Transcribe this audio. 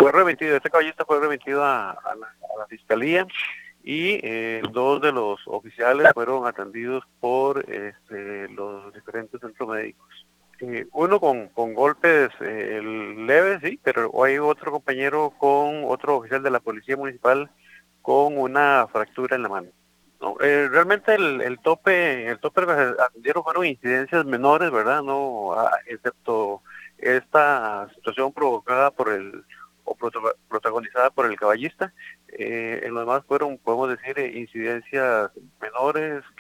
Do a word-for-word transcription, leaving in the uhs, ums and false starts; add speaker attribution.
Speaker 1: Fue remitido, este caballista fue remitido a, a, la, a la fiscalía y eh, dos de los oficiales fueron atendidos por este, los diferentes centros médicos. Eh, uno con, con golpes eh, leves, sí, pero hay otro compañero con otro oficial de la policía municipal con una fractura en la mano. No, eh, realmente el, el tope, el tope que se atendieron fueron incidencias menores, ¿verdad? No, a, excepto esta situación provocada por el o prota- protagonizada por el caballista. Eh, en lo demás fueron, podemos decir, eh, incidencias menores